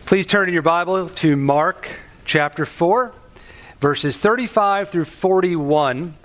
Please turn in your Bible to Mark chapter 4, verses 35 through 41.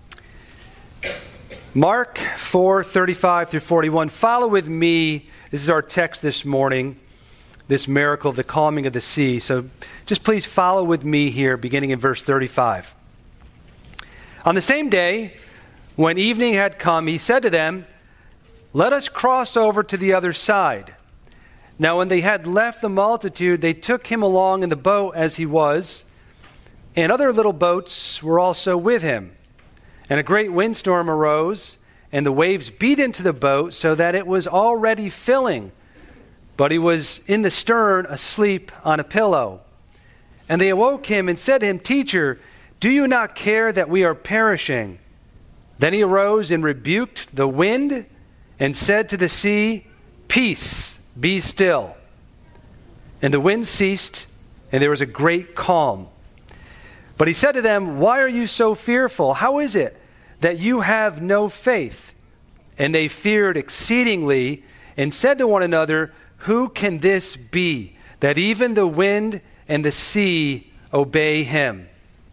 Mark 4, 35 through 41. Follow with me. This is our text this morning, this miracle of the calming of the sea. So just please follow with me here, beginning in verse 35. On the same day, when evening had come, he said to them, "Let us cross over to the other side." Now when they had left the multitude, they took him along in the boat as he was, and other little boats were also with him. And a great windstorm arose, and the waves beat into the boat so that it was already filling. But he was in the stern asleep on a pillow. And they awoke him and said to him, "Teacher, do you not care that we are perishing?" Then he arose and rebuked the wind and said to the sea, "Peace, be still." And the wind ceased, and there was a great calm. But he said to them, "Why are you so fearful? How is it that you have no faith?" And they feared exceedingly and said to one another, "Who can this be, that even the wind and the sea obey him?"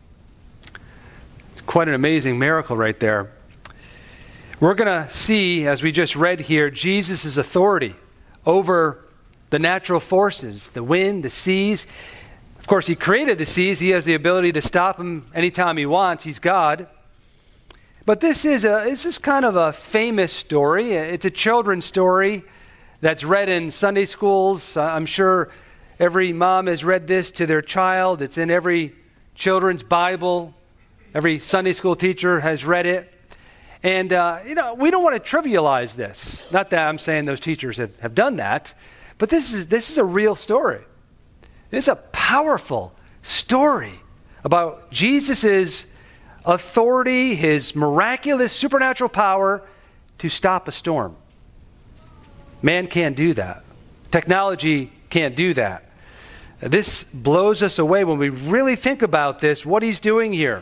It's quite an amazing miracle right there. We're going to see, as we just read here, Jesus' authority over the natural forces, the wind, the seas. Of course, he created the seas. He has the ability to stop them anytime he wants. He's God. But this is kind of a famous story. It's a children's story that's read in Sunday schools. I'm sure every mom has read this to their child. It's in every children's Bible. Every Sunday school teacher has read it. And, we don't want to trivialize this. Not that I'm saying those teachers have done that, but this is a real story. It's a powerful story about Jesus' authority, his miraculous supernatural power to stop a storm. Man can't do that. Technology can't do that. This blows us away when we really think about this, what he's doing here.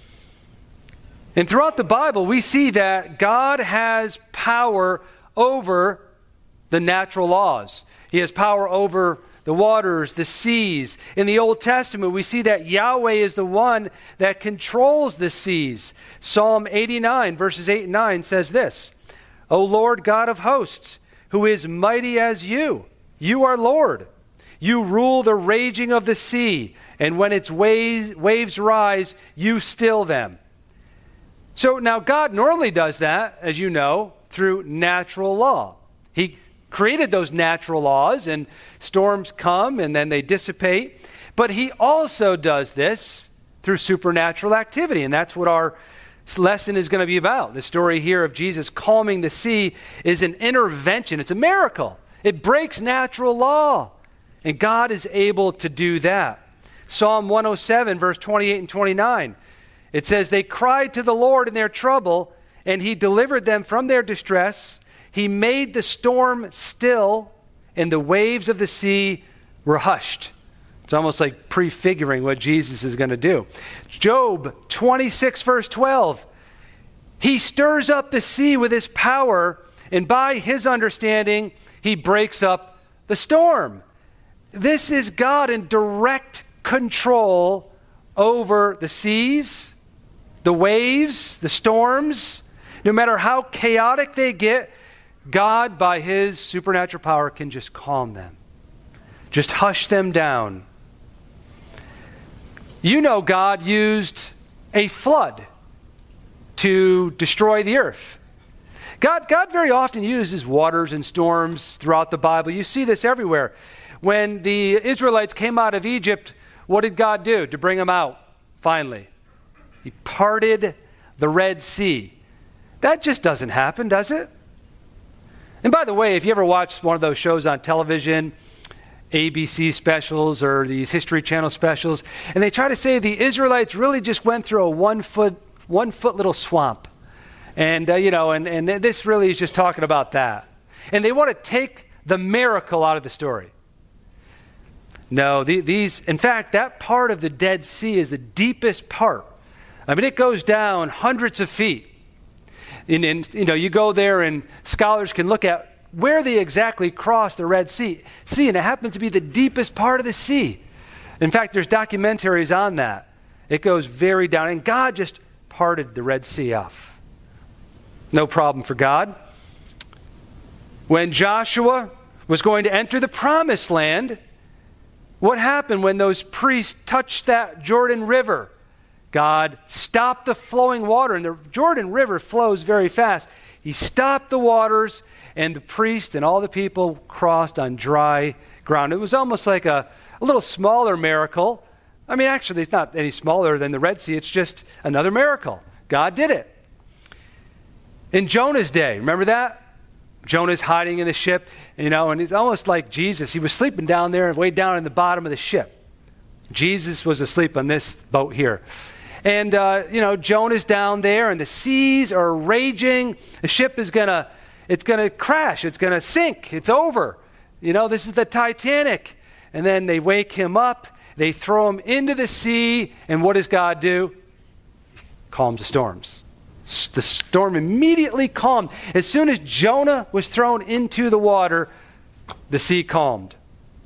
And throughout the Bible, we see that God has power over the natural laws. He has power over the waters, the seas. In the Old Testament, we see that Yahweh is the one that controls the seas. Psalm 89, verses 8 and 9 says this, "O Lord God of hosts, who is mighty as you are Lord. You rule the raging of the sea, and when its waves rise, you still them." So now God normally does that, as you know, through natural law. He created those natural laws, and storms come and then they dissipate. But he also does this through supernatural activity, and that's what our lesson is going to be about. The story here of Jesus calming the sea is an intervention. It's a miracle. It breaks natural law, and God is able to do that. Psalm 107, verse 28 and 29. It says, "They cried to the Lord in their trouble, and he delivered them from their distress. He made the storm still, and the waves of the sea were hushed." It's almost like prefiguring what Jesus is going to do. Job 26, verse 12. "He stirs up the sea with his power, and by his understanding, he breaks up the storm." This is God in direct control over the seas, the waves, the storms. No matter how chaotic they get, God, by his supernatural power, can just calm them. Just hush them down. You know, God used a flood to destroy the earth. God very often uses waters and storms throughout the Bible. You see this everywhere. When the Israelites came out of Egypt, what did God do to bring them out finally? He parted the Red Sea. That just doesn't happen, does it? And by the way, if you ever watch one of those shows on television, ABC specials or these History Channel specials, and they try to say the Israelites really just went through a one foot little swamp. And, and this really is just talking about that. And they want to take the miracle out of the story. No, in fact, that part of the Dead Sea is the deepest part. I mean, it goes down hundreds of feet. And you go there and scholars can look at where they exactly crossed the Red Sea, and it happened to be the deepest part of the sea. In fact, there's documentaries on that. It goes very down, and God just parted the Red Sea off. No problem for God. When Joshua was going to enter the Promised Land, what happened when those priests touched that Jordan River? God stopped the flowing water, and the Jordan River flows very fast. He stopped the waters, and the priest and all the people crossed on dry ground. It was almost like a little smaller miracle. I mean, actually, it's not any smaller than the Red Sea. It's just another miracle. God did it. In Jonah's day, remember that? Jonah's hiding in the ship, and it's almost like Jesus. He was sleeping down there, way down in the bottom of the ship. Jesus was asleep on this boat here. And, Jonah's down there, and the seas are raging. The ship is going to crash. It's going to sink. It's over. This is the Titanic. And then they wake him up. They throw him into the sea. And what does God do? Calms the storms. The storm immediately calmed. As soon as Jonah was thrown into the water, the sea calmed.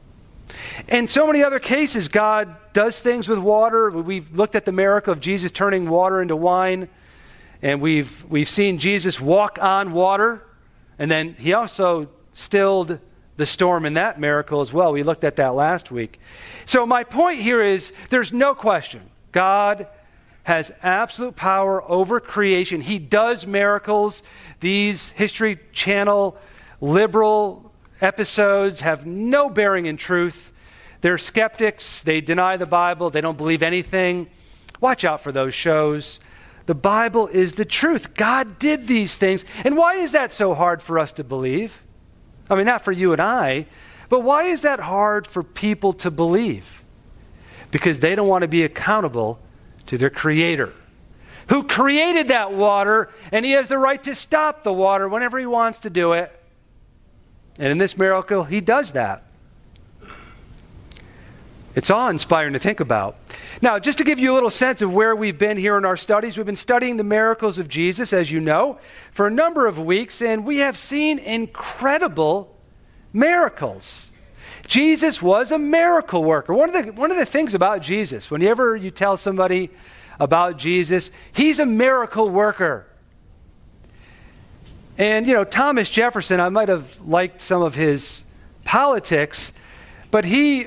In so many other cases, God does things with water. We've looked at the miracle of Jesus turning water into wine. And we've seen Jesus walk on water. And then he also stilled the storm in that miracle as well. We looked at that last week. So my point here is there's no question. God has absolute power over creation. He does miracles. These History Channel liberal episodes have no bearing in truth. They're skeptics. They deny the Bible. They don't believe anything. Watch out for those shows. The Bible is the truth. God did these things. And why is that so hard for us to believe? I mean, not for you and I, but why is that hard for people to believe? Because they don't want to be accountable to their Creator, who created that water, and He has the right to stop the water whenever He wants to do it. And in this miracle, He does that. It's awe-inspiring to think about. Now, just to give you a little sense of where we've been here in our studies, we've been studying the miracles of Jesus, as you know, for a number of weeks, and we have seen incredible miracles. Jesus was a miracle worker. One of the things about Jesus, whenever you tell somebody about Jesus, He's a miracle worker. And, Thomas Jefferson, I might have liked some of his politics, but he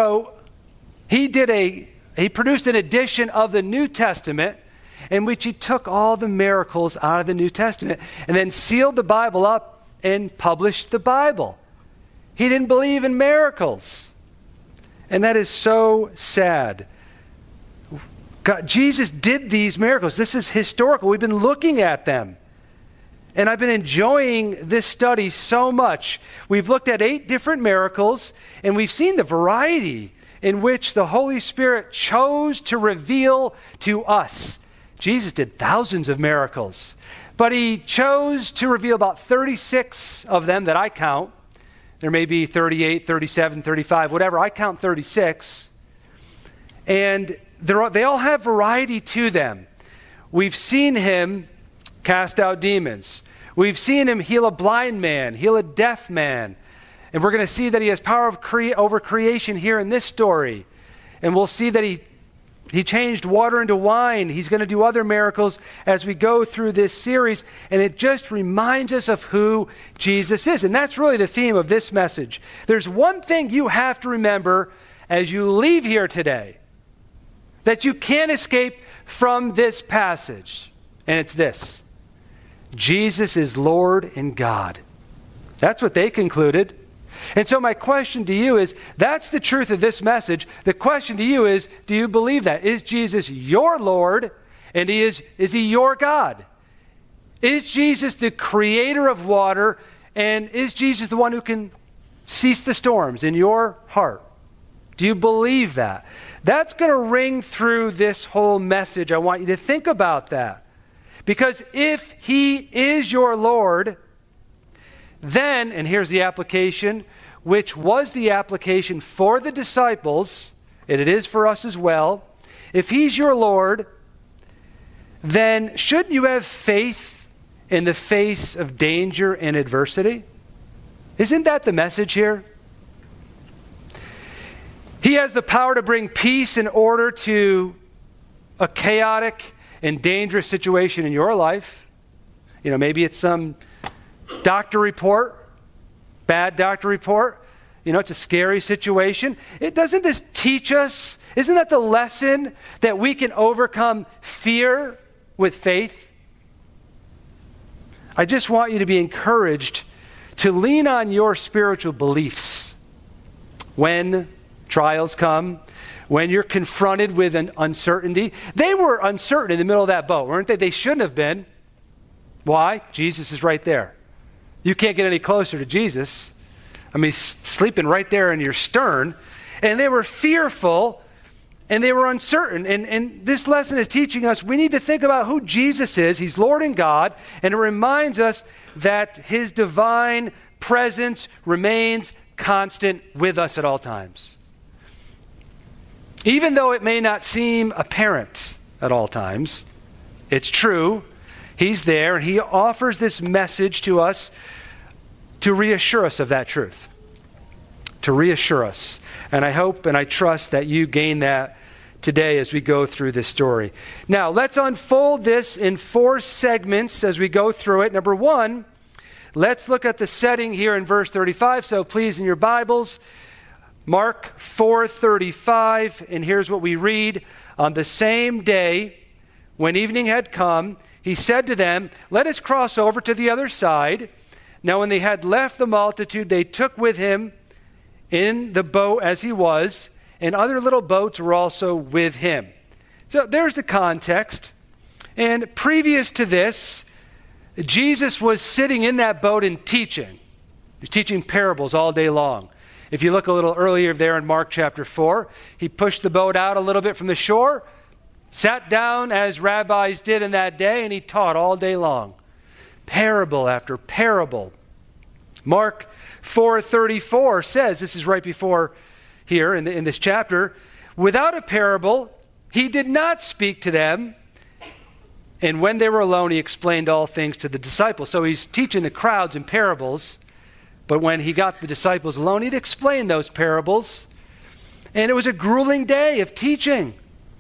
produced an edition of the New Testament in which he took all the miracles out of the New Testament and then sealed the Bible up and published the Bible. He didn't believe in miracles. And that is so sad. Jesus did these miracles. This is historical. We've been looking at them. And I've been enjoying this study so much. We've looked at 8 different miracles, and we've seen the variety in which the Holy Spirit chose to reveal to us. Jesus did thousands of miracles, but He chose to reveal about 36 of them that I count. There may be 38, 37, 35, whatever. I count 36. And they all have variety to them. We've seen Him cast out demons. We've seen Him heal a blind man, heal a deaf man. And we're going to see that He has power over creation here in this story. And we'll see that He changed water into wine. He's going to do other miracles as we go through this series. And it just reminds us of who Jesus is. And that's really the theme of this message. There's one thing you have to remember as you leave here today that you can't escape from this passage. And it's this: Jesus is Lord and God. That's what they concluded. And so my question to you is, that's the truth of this message. The question to you is, do you believe that? Is Jesus your Lord, and is He your God? Is Jesus the creator of water, and is Jesus the one who can cease the storms in your heart? Do you believe that? That's going to ring through this whole message. I want you to think about that. Because if He is your Lord, then, and here's the application, which was the application for the disciples, and it is for us as well. If He's your Lord, then shouldn't you have faith in the face of danger and adversity? Isn't that the message here? He has the power to bring peace and order to a chaotic and dangerous situation in your life. Maybe it's some doctor report, bad doctor report. It's a scary situation. Doesn't this teach us? Isn't that the lesson that we can overcome fear with faith? I just want you to be encouraged to lean on your spiritual beliefs when trials come, when you're confronted with an uncertainty. They were uncertain in the middle of that boat, weren't they? They shouldn't have been. Why? Jesus is right there. You can't get any closer to Jesus. He's sleeping right there in your stern. And they were fearful and they were uncertain. And this lesson is teaching us we need to think about who Jesus is. He's Lord and God. And it reminds us that his divine presence remains constant with us at all times. Even though it may not seem apparent at all times, it's true. He's there, and he offers this message to us to reassure us of that truth. To reassure us. And I hope and I trust that you gain that today as we go through this story. Now, let's unfold this in 4 segments as we go through it. Number 1, let's look at the setting here in verse 35. So please, in your Bibles, Mark 4:35, and here's what we read. On the same day, when evening had come, he said to them, "Let us cross over to the other side." Now when they had left the multitude, they took with him in the boat as he was, and other little boats were also with him. So there's the context. And previous to this, Jesus was sitting in that boat and teaching. He's teaching parables all day long. If you look a little earlier there in Mark chapter 4, he pushed the boat out a little bit from the shore, sat down as rabbis did in that day, and he taught all day long. Parable after parable. Mark 4:34 says, this is right before here in this chapter, without a parable, he did not speak to them. And when they were alone, he explained all things to the disciples. So he's teaching the crowds in parables. But when he got the disciples alone, he'd explain those parables. And it was a grueling day of teaching.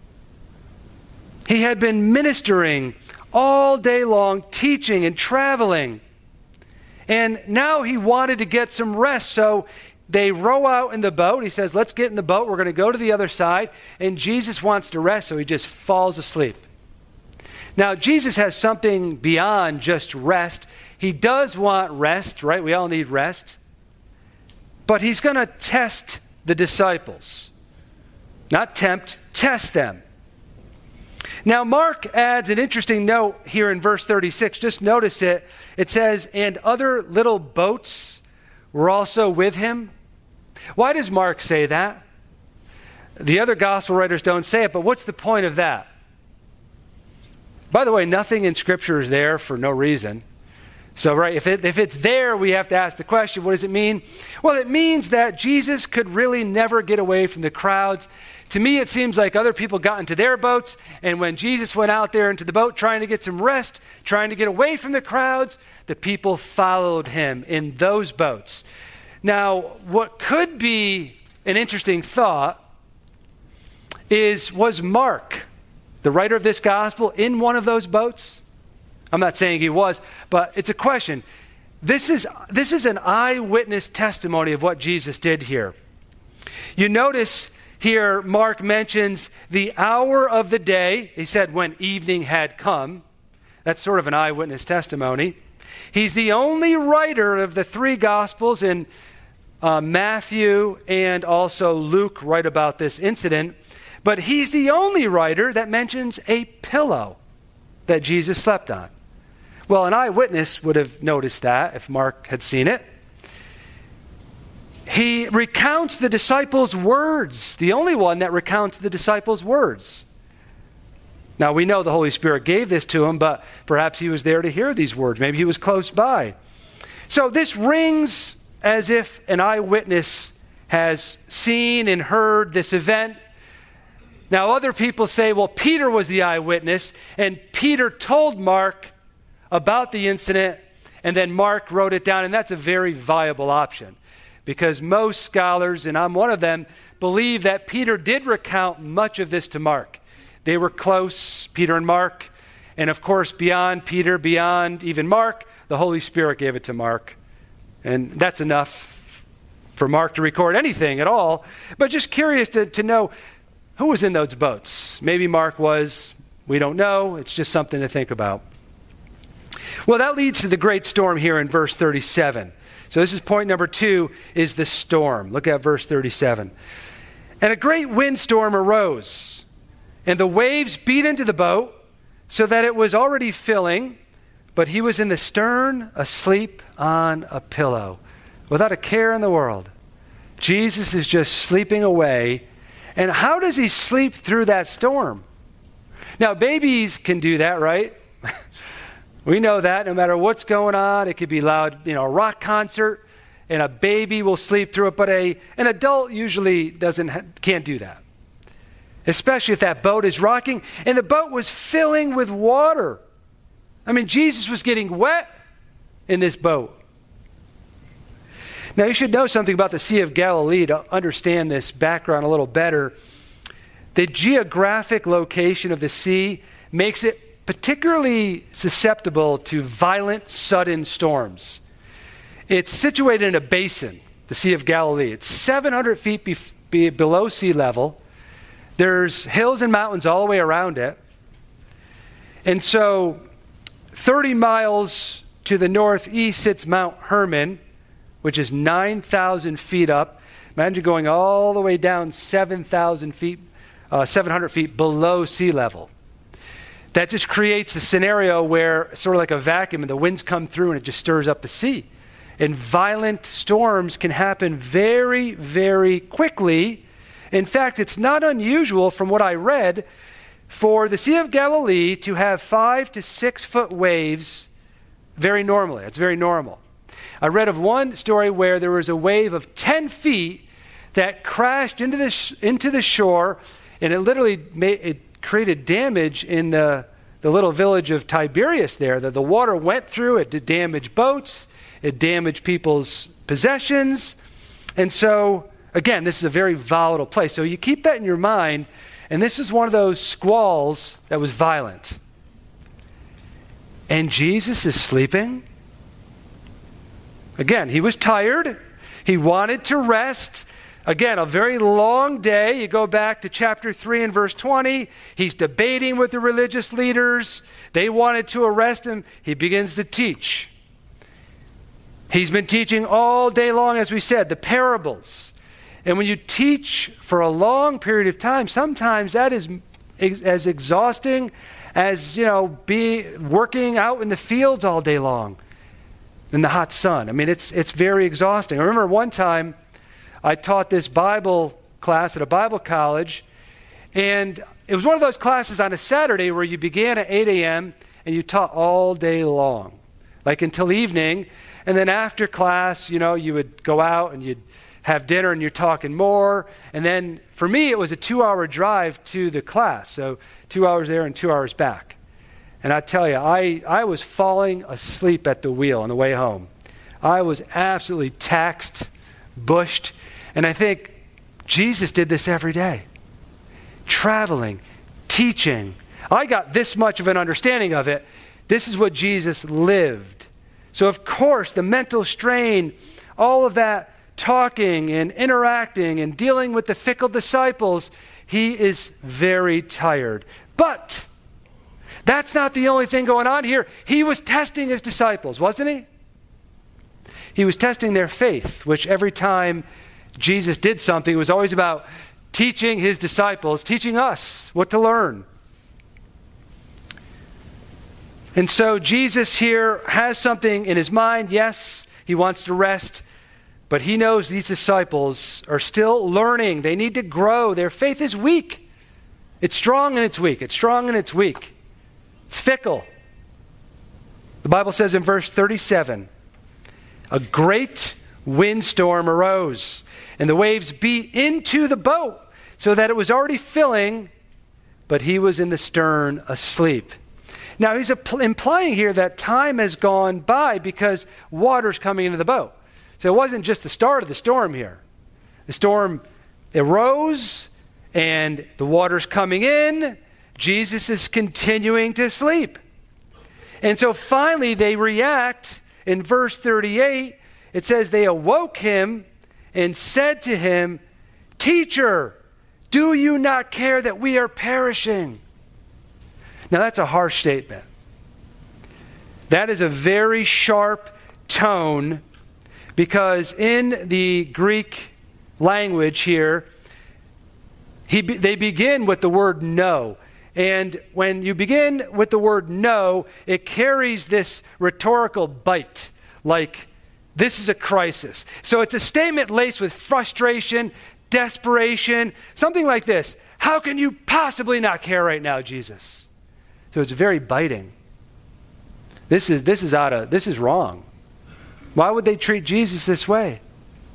He had been ministering all day long, teaching and traveling. And now he wanted to get some rest. So they row out in the boat. He says, let's get in the boat. We're going to go to the other side. And Jesus wants to rest, so he just falls asleep. Now, Jesus has something beyond just rest. He does want rest, right? We all need rest. But he's going to test the disciples. Not tempt, test them. Now, Mark adds an interesting note here in verse 36. Just notice it. It says, and other little boats were also with him. Why does Mark say that? The other gospel writers don't say it, but what's the point of that? By the way, nothing in Scripture is there for no reason. So, right, if it's there, we have to ask the question, what does it mean? Well, it means that Jesus could really never get away from the crowds. To me, it seems like other people got into their boats, and when Jesus went out there into the boat trying to get some rest, trying to get away from the crowds, the people followed him in those boats. Now, what could be an interesting thought was Mark, the writer of this gospel, in one of those boats? I'm not saying he was, but it's a question. This is an eyewitness testimony of what Jesus did here. You notice here Mark mentions the hour of the day. He said when evening had come. That's sort of an eyewitness testimony. He's the only writer of the 3 gospels, and Matthew and also Luke write about this incident. But he's the only writer that mentions a pillow that Jesus slept on. Well, an eyewitness would have noticed that if Mark had seen it. He recounts the disciples' words, the only one that recounts the disciples' words. Now, we know the Holy Spirit gave this to him, but perhaps he was there to hear these words. Maybe he was close by. So this rings as if an eyewitness has seen and heard this event. Now, other people say, well, Peter was the eyewitness, and Peter told Mark about the incident, and then Mark wrote it down, and that's a very viable option because most scholars, and I'm one of them, believe that Peter did recount much of this to Mark. They were close, Peter and Mark, and of course beyond Peter, beyond even Mark, the Holy Spirit gave it to Mark. And that's enough for Mark to record anything at all, but just curious to know who was in those boats. Maybe Mark was, we don't know, it's just something to think about. Well, that leads to the great storm here in verse 37. So this is point number 2, is the storm. Look at verse 37. And a great windstorm arose, and the waves beat into the boat, so that it was already filling, but he was in the stern, asleep on a pillow, without a care in the world. Jesus is just sleeping away. And how does he sleep through that storm? Now, babies can do that, right? We know that no matter what's going on, it could be loud, a rock concert, and a baby will sleep through it, but an adult usually can't do that. Especially if that boat is rocking, and the boat was filling with water. I mean, Jesus was getting wet in this boat. Now, you should know something about the Sea of Galilee to understand this background a little better. The geographic location of the sea makes it particularly susceptible to violent, sudden storms. It's situated in a basin, the Sea of Galilee. It's 700 feet below sea level. There's hills and mountains all the way around it. And so 30 miles to the northeast sits Mount Hermon, which is 9,000 feet up. Imagine going all the way down 700 feet below sea level. That just creates a scenario where sort of like a vacuum and the winds come through and it just stirs up the sea. And violent storms can happen very, very quickly. In fact, it's not unusual from what I read for the Sea of Galilee to have 5 to 6 foot waves very normally. It's very normal. I read of one story where there was a wave of 10 feet that crashed into the shore, and it literally created damage in the little village of Tiberias there. The water went through, it did damage boats, it damaged people's possessions. And so, again, this is a very volatile place. So you keep that in your mind, and this is one of those squalls that was violent. And Jesus is sleeping. Again, he was tired. He wanted to rest. Again, a very long day. You go back to chapter 3 and verse 20. He's debating with the religious leaders. They wanted to arrest him. He begins to teach. He's been teaching all day long, as we said, the parables. And when you teach for a long period of time, sometimes that is as exhausting as, working out in the fields all day long in the hot sun. I mean, it's very exhausting. I remember one time I taught this Bible class at a Bible college, and it was one of those classes on a Saturday where you began at 8 a.m. and you taught all day long, like until evening. And then after class, you would go out and you'd have dinner and you're talking more. And then for me, it was a 2-hour drive to the class. So 2 hours there and 2 hours back. And I tell you, I was falling asleep at the wheel on the way home. I was absolutely taxed, bushed. And I think Jesus did this every day. Traveling, teaching. I got this much of an understanding of it. This is what Jesus lived. So of course, the mental strain, all of that talking and interacting and dealing with the fickle disciples, he is very tired. But that's not the only thing going on here. He was testing his disciples, wasn't he? He was testing their faith, which every time Jesus did something, it was always about teaching his disciples, teaching us what to learn. And so Jesus here has something in his mind. Yes, he wants to rest, but he knows these disciples are still learning. They need to grow. Their faith is weak. It's strong and it's weak. It's strong and it's weak. It's fickle. The Bible says in verse 37, a great windstorm arose, and the waves beat into the boat so that it was already filling, but he was in the stern asleep. Now, he's implying here that time has gone by because water's coming into the boat. So it wasn't just the start of the storm here. The storm arose, and the water's coming in. Jesus is continuing to sleep. And so finally they react. In verse 38, it says, they awoke him and said to him, "Teacher, do you not care that we are perishing?" Now that's a harsh statement. That is a very sharp tone, because in the Greek language here, they begin with the word no. And when you begin with the word no, it carries this rhetorical bite, like this is a crisis. So it's a statement laced with frustration, desperation, something like this. How can you possibly not care right now, Jesus? So it's very biting. This is wrong. Why would they treat Jesus this way?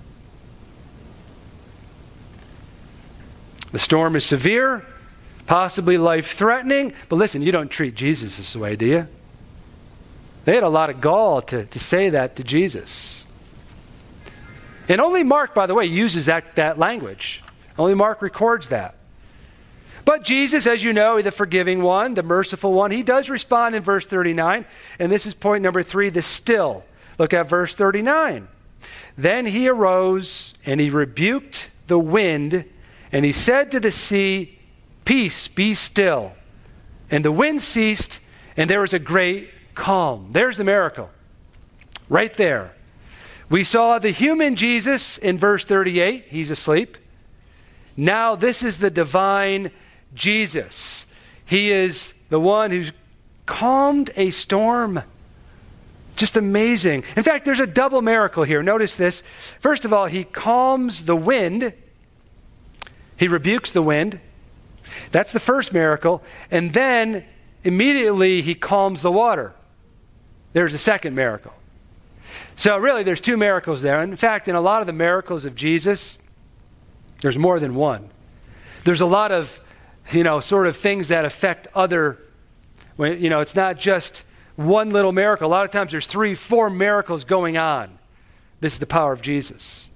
The storm is severe, possibly life-threatening, but listen, you don't treat Jesus this way, do you? They had a lot of gall to say that to Jesus. And only Mark, by the way, uses that language. Only Mark records that. But Jesus, as you know, the forgiving one, the merciful one, he does respond in verse 39. And this is point number 3, the still. Look at verse 39. Then he arose and he rebuked the wind, and he said to the sea, "Peace, be still." And the wind ceased, and there was a great calm. There's the miracle. Right there. We saw the human Jesus in verse 38. He's asleep. Now this is the divine Jesus. He is the one who's calmed a storm. Just amazing. In fact, there's a double miracle here. Notice this. First of all, he calms the wind. He rebukes the wind. That's the first miracle. And then immediately he calms the water. There's a second miracle. So really there's 2 miracles there. In fact, in a lot of the miracles of Jesus, there's more than one. There's a lot of, sort of things that affect other, it's not just one little miracle. A lot of times there's 3, 4 miracles going on. This is the power of Jesus.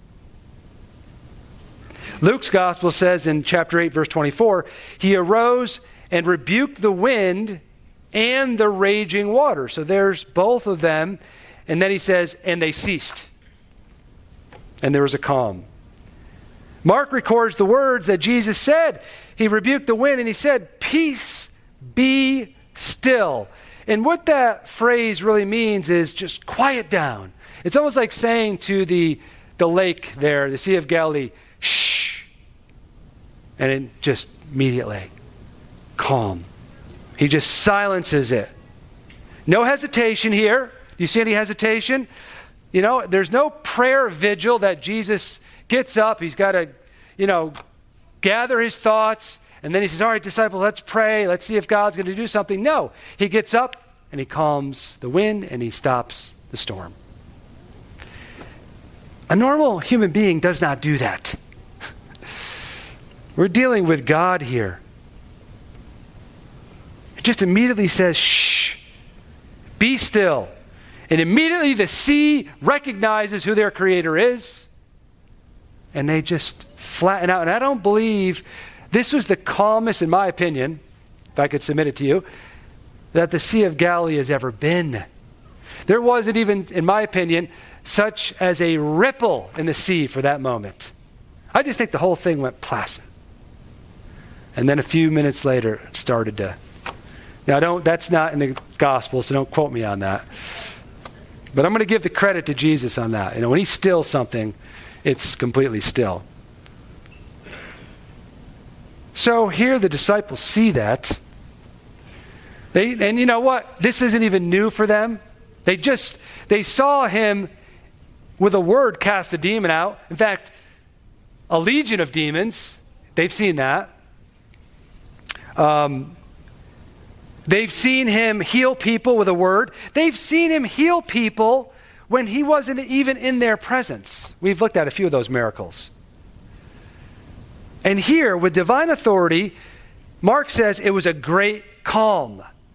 Luke's gospel says in chapter 8, verse 24, he arose and rebuked the wind and the raging water. So there's both of them. And then he says, and they ceased. And there was a calm. Mark records the words that Jesus said. He rebuked the wind and he said, "Peace, be still." And what that phrase really means is just quiet down. It's almost like saying to the lake there, the Sea of Galilee, "Shh." And it just immediately calm. He just silences it. No hesitation here. Do you see any hesitation? There's no prayer vigil that Jesus gets up. He's got to, gather his thoughts. And then he says, "All right, disciples, let's pray. Let's see if God's going to do something." No. He gets up and he calms the wind and he stops the storm. A normal human being does not do that. We're dealing with God here. It just immediately says, "Shh, be still." And immediately the sea recognizes who their creator is. And they just flatten out. And I don't believe this was the calmest, in my opinion, if I could submit it to you, that the Sea of Galilee has ever been. There wasn't even, in my opinion, such as a ripple in the sea for that moment. I just think the whole thing went placid. And then a few minutes later, it started to... Now, that's not in the gospel, so don't quote me on that. But I'm going to give the credit to Jesus on that. When he stills something, it's completely still. So here the disciples see that. And you know what? This isn't even new for them. They saw him with a word cast a demon out. In fact, a legion of demons. They've seen that. They've seen him heal people with a word. They've seen him heal people when he wasn't even in their presence. We've looked at a few of those miracles. And here, with divine authority, Mark says it was a great calm.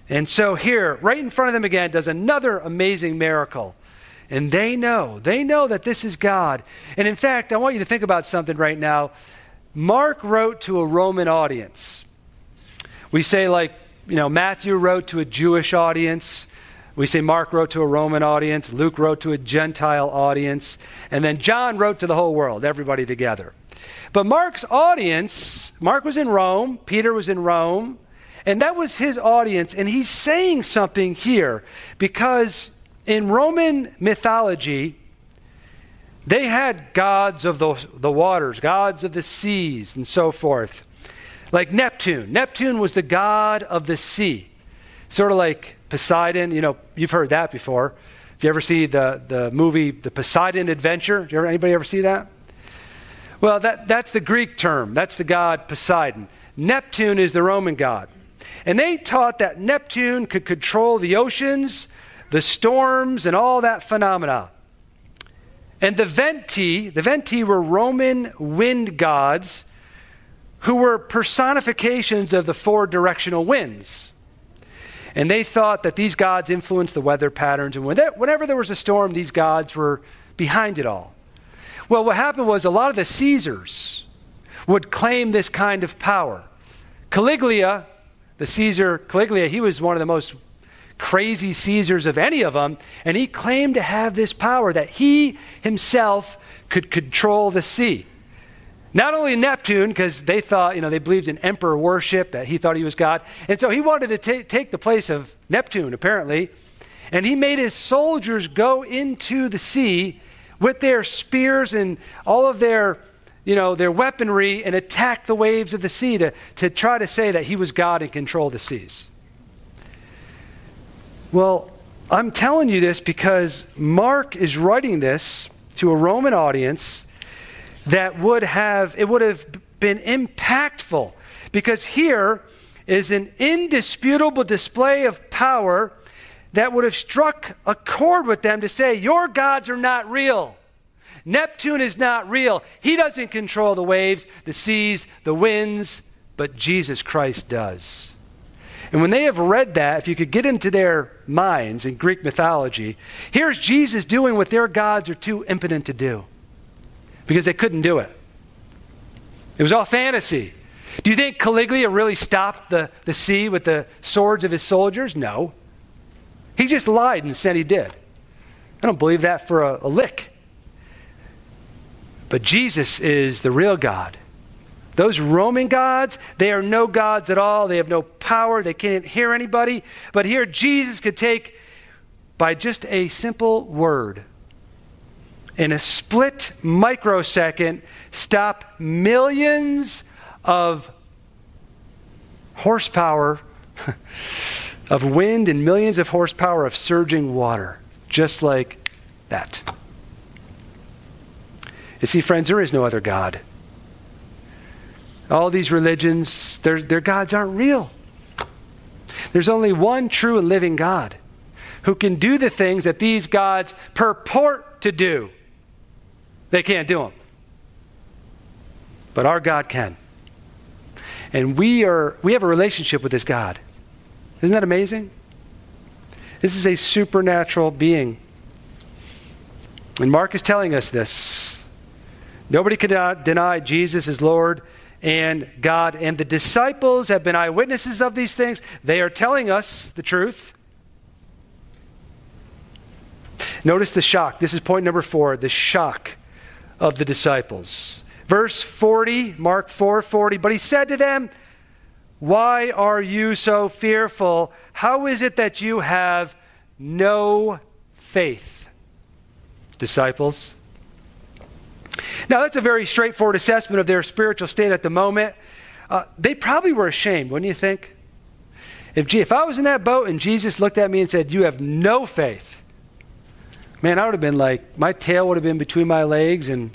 And so here, right in front of them again, does another amazing miracle. And they know that this is God. And in fact, I want you to think about something right now. Mark wrote to a Roman audience. We say Matthew wrote to a Jewish audience. We say Mark wrote to a Roman audience. Luke wrote to a Gentile audience. And then John wrote to the whole world, everybody together. But Mark's audience, Mark was in Rome, Peter was in Rome, and that was his audience. And he's saying something here because in Roman mythology, they had gods of the waters, gods of the seas, and so forth. Like Neptune. Neptune was the god of the sea. Sort of like Poseidon. You've heard that before. If you ever see the movie The Poseidon Adventure, anybody ever see that? Well, that's the Greek term. That's the god Poseidon. Neptune is the Roman god. And they taught that Neptune could control the oceans, the storms, and all that phenomena. And the Venti were Roman wind gods who were personifications of the four directional winds. And they thought that these gods influenced the weather patterns. And whenever there was a storm, these gods were behind it all. Well, what happened was a lot of the Caesars would claim this kind of power. Caligula, he was one of the most crazy Caesars of any of them, and he claimed to have this power that he himself could control the sea. Not only Neptune, because they thought, they believed in emperor worship, that he thought he was God, and so he wanted to take the place of Neptune, apparently, and he made his soldiers go into the sea with their spears and all of their weaponry and attack the waves of the sea to try to say that he was God and control the seas. Well, I'm telling you this because Mark is writing this to a Roman audience that would have been impactful, because here is an indisputable display of power that would have struck a chord with them to say, your gods are not real. Neptune is not real. He doesn't control the waves, the seas, the winds, but Jesus Christ does. And when they have read that, if you could get into their minds in Greek mythology, here's Jesus doing what their gods are too impotent to do because they couldn't do it. It was all fantasy. Do you think Caligula really stopped the sea with the swords of his soldiers? No. He just lied and said he did. I don't believe that for a lick. But Jesus is the real God. Those Roman gods, they are no gods at all. They have no power. They can't hear anybody. But here Jesus could take, by just a simple word, in a split microsecond, stop millions of horsepower of wind and millions of horsepower of surging water. Just like that. You see, friends, there is no other God. All these religions, their gods aren't real. There's only one true and living God who can do the things that these gods purport to do. They can't do them. But our God can. And we have a relationship with this God. Isn't that amazing? This is a supernatural being. And Mark is telling us this. Nobody could deny Jesus is Lord and God. And the disciples have been eyewitnesses of these things. They are telling us the truth. Notice the shock. This is point number 4, the shock of the disciples. Verse 40, Mark 4:40. But he said to them, "Why are you so fearful? How is it that you have no faith?" Disciples. Now that's a very straightforward assessment of their spiritual state at the moment. They probably were ashamed, wouldn't you think? If I was in that boat and Jesus looked at me and said, "You have no faith," man, I would have been like, my tail would have been between my legs and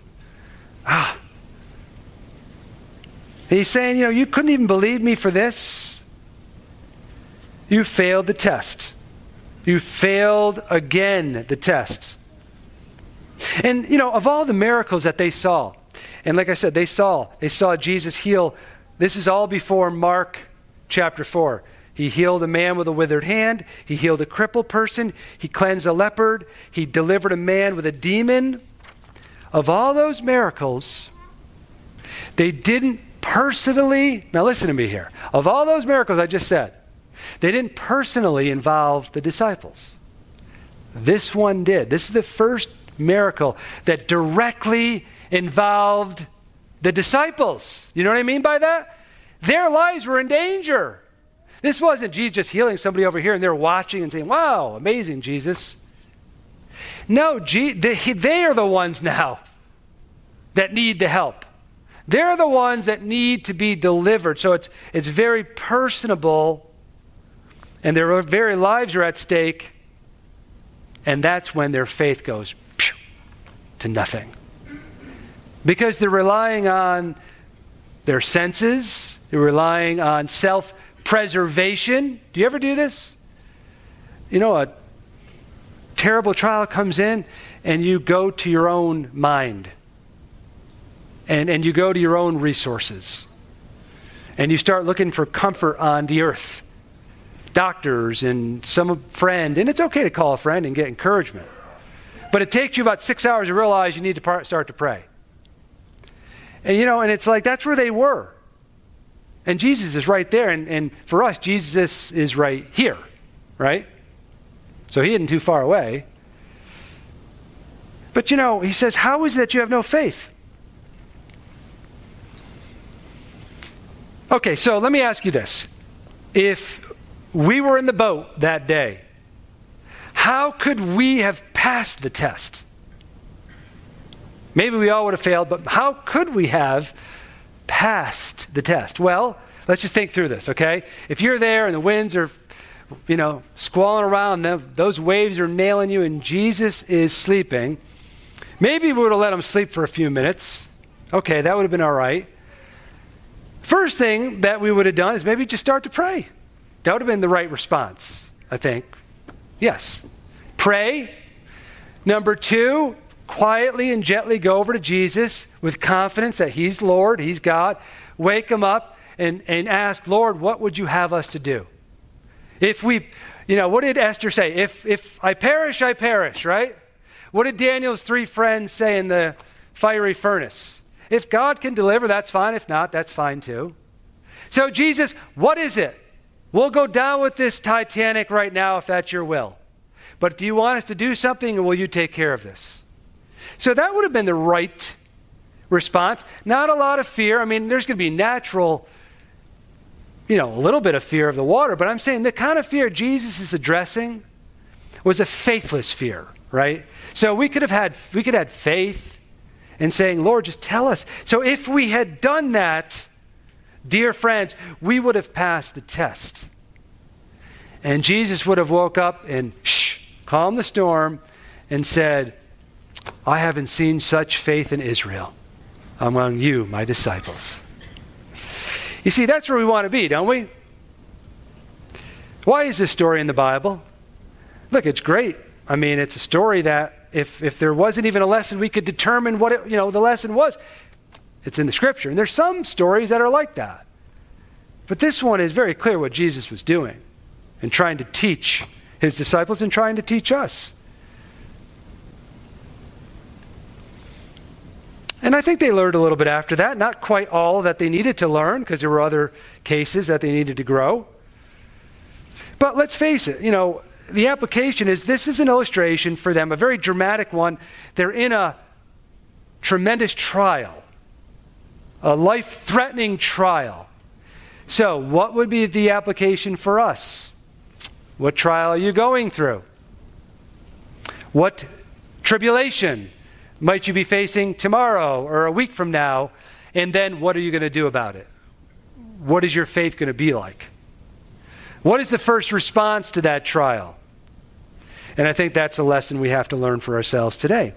he's saying, you couldn't even believe me for this. You failed the test. You failed again the test. And, of all the miracles that they saw, and like I said, they saw Jesus heal. This is all before Mark chapter 4. He healed a man with a withered hand. He healed a crippled person. He cleansed a leopard. He delivered a man with a demon. Of all those miracles, they didn't personally, now listen to me here. Of all those miracles I just said, they didn't personally involve the disciples. This one did. This is the first miracle that directly involved the disciples. You know what I mean by that? Their lives were in danger. This wasn't Jesus just healing somebody over here and they're watching and saying, wow, amazing, Jesus. No, they are the ones now that need the help. They're the ones that need to be delivered. So it's very personable, and their very lives are at stake, and that's when their faith goes to nothing. Because they're relying on their senses, they're relying on self-preservation. Do you ever do this? You know, a terrible trial comes in, and you go to your own mind. And you go to your own resources. And you start looking for comfort on the earth. Doctors and some friend. And it's okay to call a friend and get encouragement. But it takes you about 6 hours to realize you need to start to pray. And and it's like that's where they were. And Jesus is right there. And for us, Jesus is right here. Right? So he isn't too far away. But he says, how is it that you have no faith? Okay, so let me ask you this. If we were in the boat that day, how could we have passed the test? Maybe we all would have failed, but how could we have passed the test? Well, let's just think through this, okay? If you're there and the winds are, squalling around, those waves are nailing you and Jesus is sleeping, maybe we would have let him sleep for a few minutes. Okay, that would have been all right. First thing that we would have done is maybe just start to pray. That would have been the right response, I think. Yes. Pray. Number 2, quietly and gently go over to Jesus with confidence that he's Lord, he's God. Wake him up and ask, Lord, what would you have us to do? If we, what did Esther say? If I perish, I perish, right? What did Daniel's 3 friends say in the fiery furnace? If God can deliver, that's fine. If not, that's fine too. So Jesus, what is it? We'll go down with this Titanic right now if that's your will. But do you want us to do something, or will you take care of this? So that would have been the right response. Not a lot of fear. I mean, there's going to be natural, a little bit of fear of the water. But I'm saying the kind of fear Jesus is addressing was a faithless fear, right? So we could have had faith and saying, Lord, just tell us. So if we had done that, dear friends, we would have passed the test. And Jesus would have woke up and calmed the storm and said, I haven't seen such faith in Israel among you, my disciples. You see, that's where we want to be, don't we? Why is this story in the Bible? Look, it's great. I mean, it's a story that if there wasn't even a lesson, we could determine what the lesson was. It's in the Scripture. And there's some stories that are like that. But this one is very clear what Jesus was doing and trying to teach his disciples and trying to teach us. And I think they learned a little bit after that. Not quite all that they needed to learn, because there were other cases that they needed to grow. But let's face it, the application is this is an illustration for them, a very dramatic one. They're in a tremendous trial, a life-threatening trial. So what would be the application for us? What trial are you going through? What tribulation might you be facing tomorrow or a week from now? And then what are you going to do about it? What is your faith going to be like? What is the first response to that trial? And I think that's a lesson we have to learn for ourselves today.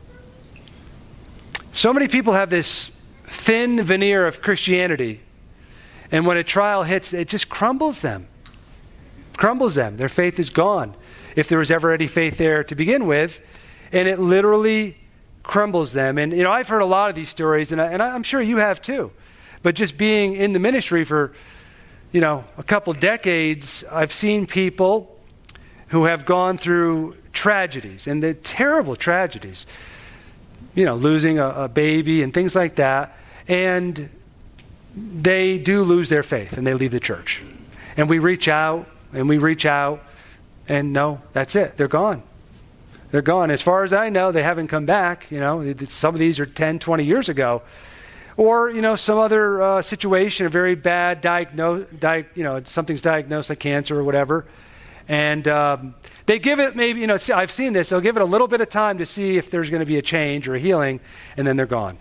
So many people have this thin veneer of Christianity, and when a trial hits, it just crumbles them. Their faith is gone, if there was ever any faith there to begin with, and it literally crumbles them. And I've heard a lot of these stories, and I'm sure you have too. But just being in the ministry for a couple decades, I've seen people who have gone through tragedies, and they're terrible tragedies, losing a baby and things like that, and they do lose their faith and they leave the church. And we reach out, and no, that's it. They're gone. They're gone. As far as I know, they haven't come back. Some of these are 10, 20 years ago. Or, some other situation, a very bad something's diagnosed like cancer or whatever. And they give it maybe, I've seen this, they'll give it a little bit of time to see if there's going to be a change or a healing, and then they're gone.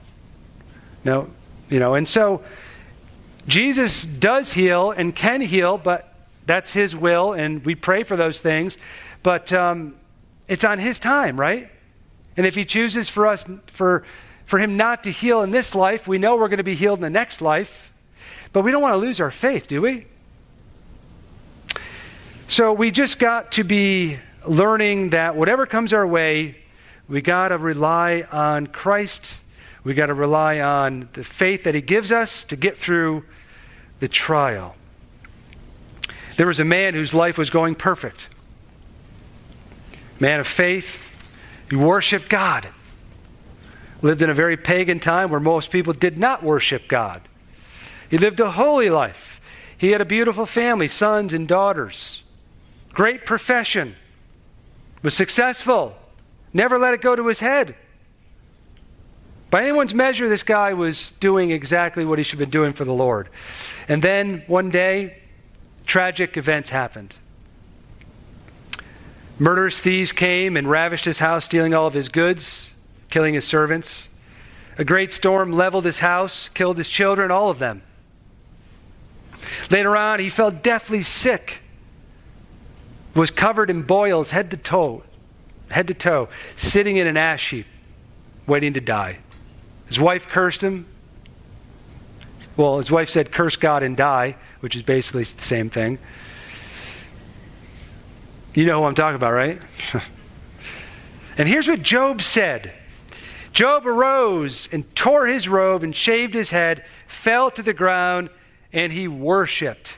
And so Jesus does heal and can heal, but that's his will, and we pray for those things. But it's on his time, right? And if he chooses for him not to heal in this life, we know we're going to be healed in the next life. But we don't want to lose our faith, do we? So we just got to be learning that whatever comes our way, we got to rely on Christ. We got to rely on the faith that he gives us to get through the trial. There was a man whose life was going perfect. Man of faith, he worshiped God. Lived in a very pagan time where most people did not worship God. He lived a holy life. He had a beautiful family, sons and daughters. Great profession. Was successful. Never let it go to his head. By anyone's measure, this guy was doing exactly what he should have been doing for the Lord. And then one day, tragic events happened. Murderous thieves came and ravished his house, stealing all of his goods, killing his servants. A great storm leveled his house, killed his children, all of them. Later on, he fell deathly sick, was covered in boils head to toe, sitting in an ash heap, waiting to die. His wife cursed him. Well, his wife said, "Curse God and die," which is basically the same thing. You know who I'm talking about, right? And here's what Job said. Job arose and tore his robe and shaved his head, fell to the ground, and he worshipped.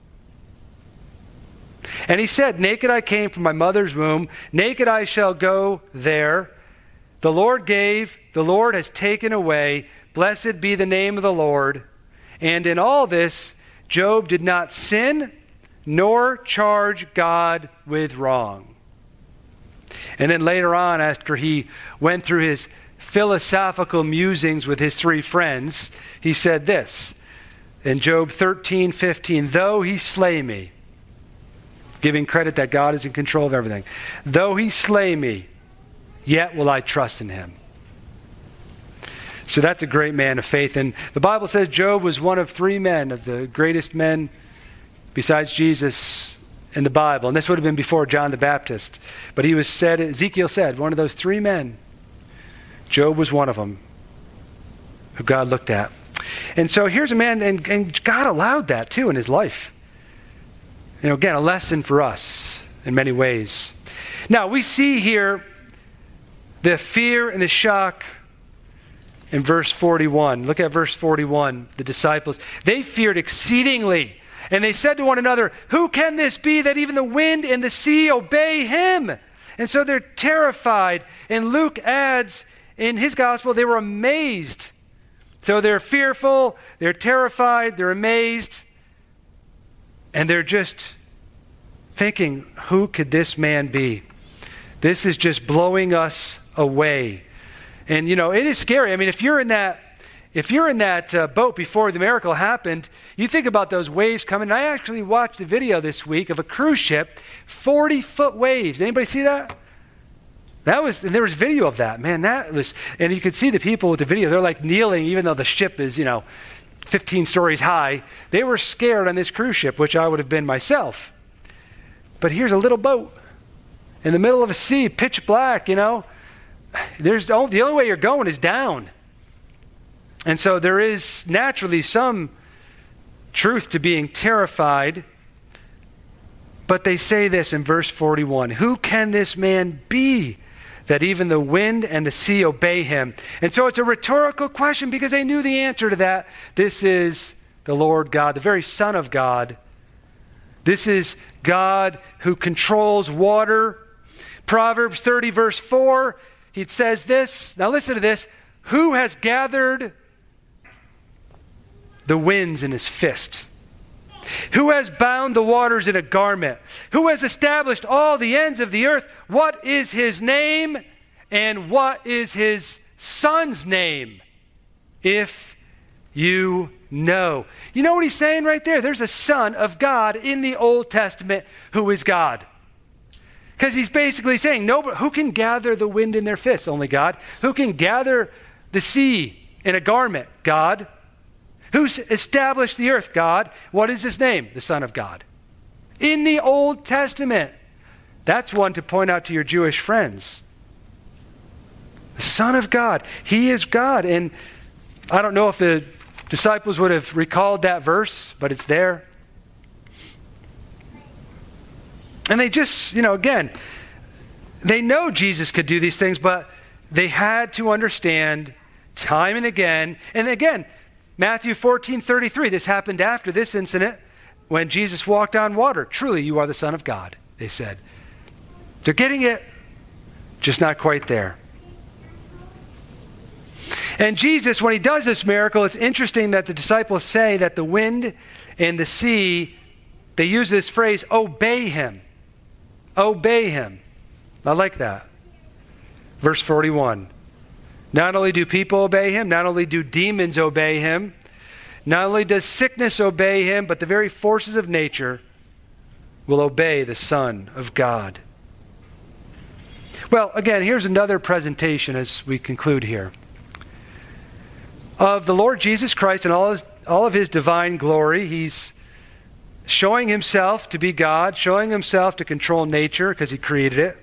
And he said, "Naked I came from my mother's womb, naked I shall go there. The Lord gave, the Lord has taken away. Blessed be the name of the Lord." And in all this, Job did not sin, nor charge God with wrong. And then later on, after he went through his philosophical musings with his three friends, he said this in Job 13:15, "Though he slay me," giving credit that God is in control of everything, "though he slay me, yet will I trust in him." So that's a great man of faith. And the Bible says Job was one of three men, of the greatest men besides Jesus in the Bible. And this would have been before John the Baptist. But he was said, Ezekiel said, one of those three men. Job was one of them who God looked at. And so here's a man, and God allowed that too in his life. Again, a lesson for us in many ways. Now, we see here the fear and the shock in verse 41. Look at verse 41. The disciples, they feared exceedingly. And they said to one another, "Who can this be that even the wind and the sea obey him?" And so they're terrified. And Luke adds in his gospel, they were amazed. So they're fearful, they're terrified, they're amazed. And they're just thinking, who could this man be? This is just blowing us away. And it is scary. I mean, if you're in that boat before the miracle happened, you think about those waves coming. I actually watched a video this week of a cruise ship, 40-foot waves. Anybody see that? And there was video of that. Man, and you could see the people with the video. They're like kneeling, even though the ship is, 15 stories high. They were scared on this cruise ship, which I would have been myself. But here's a little boat in the middle of a sea, pitch black, the only way you're going is down. And so there is naturally some truth to being terrified. But they say this in verse 41, "Who can this man be that even the wind and the sea obey him?" And so it's a rhetorical question because they knew the answer to that. This is the Lord God, the very Son of God. This is God who controls water. Proverbs 30, verse 4, he says this. Now listen to this. Who has gathered the winds in his fist? Who has bound the waters in a garment? Who has established all the ends of the earth? What is his name? And what is his son's name? If you know. You know what he's saying right there? There's a son of God in the Old Testament who is God. Because he's basically saying, who can gather the wind in their fists? Only God. Who can gather the sea in a garment? God. Who's established the earth? God. What is his name? The Son of God. In the Old Testament. That's one to point out to your Jewish friends. The Son of God. He is God. And I don't know if the disciples would have recalled that verse, but it's there. And they just, again, they know Jesus could do these things, but they had to understand time and again. And again, Matthew 14:33, this happened after this incident when Jesus walked on water. Truly, you are the Son of God, they said. They're getting it, just not quite there. And Jesus, when he does this miracle, it's interesting that the disciples say that the wind and the sea, they use this phrase, obey him. Obey him. I like that. Verse 41. Not only do people obey him, not only do demons obey him, not only does sickness obey him, but the very forces of nature will obey the Son of God. Well, again, here's another presentation as we conclude here of the Lord Jesus Christ and all of his divine glory. He's showing himself to be God, showing himself to control nature because he created it.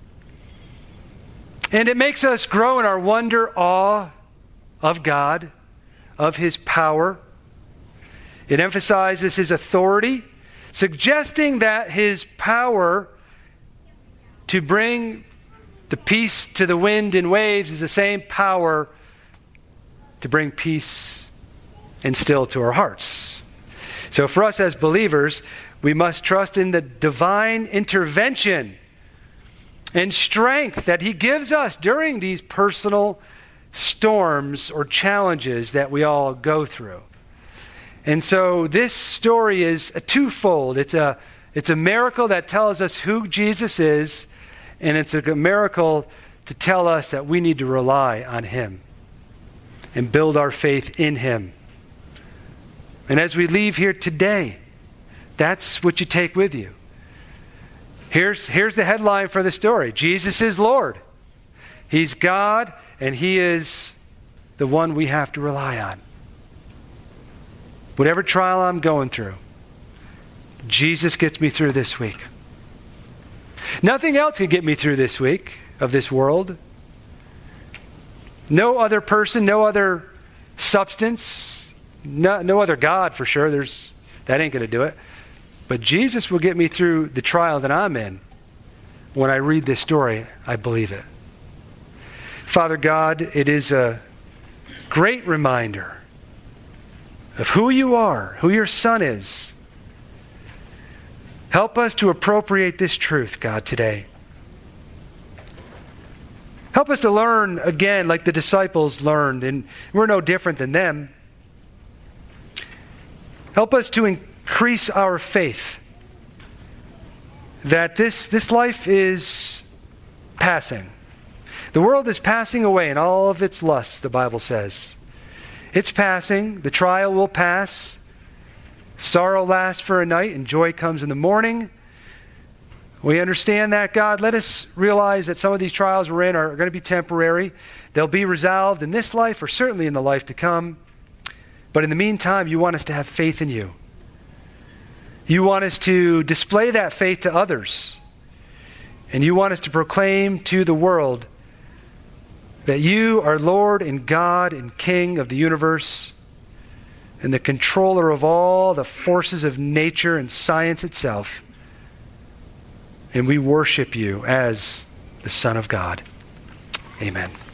And it makes us grow in our wonder, awe of God, of his power. It emphasizes his authority, suggesting that his power to bring the peace to the wind and waves is the same power to bring peace and still to our hearts. So for us as believers, we must trust in the divine intervention and strength that he gives us during these personal storms or challenges that we all go through. And so this story is a twofold. It's a miracle that tells us who Jesus is, and it's a miracle to tell us that we need to rely on him and build our faith in him. And as we leave here today, that's what you take with you. Here's the headline for the story. Jesus is Lord. He's God, and he is the one we have to rely on. Whatever trial I'm going through, Jesus gets me through this week. Nothing else can get me through this week of this world. No other person, no other substance, no other God for sure. That ain't going to do it. But Jesus will get me through the trial that I'm in. When I read this story, I believe it. Father God, it is a great reminder of who you are, who your Son is. Help us to appropriate this truth, God, today. Help us to learn again like the disciples learned, and we're no different than them. Help us to increase our faith that this life is passing. The world is passing away in all of its lusts, the Bible says. It's passing. The trial will pass. Sorrow lasts for a night and joy comes in the morning. We understand that, God. Let us realize that some of these trials we're in are going to be temporary. They'll be resolved in this life or certainly in the life to come. But in the meantime, you want us to have faith in you. You want us to display that faith to others. And you want us to proclaim to the world that you are Lord and God and King of the universe and the controller of all the forces of nature and science itself. And we worship you as the Son of God. Amen.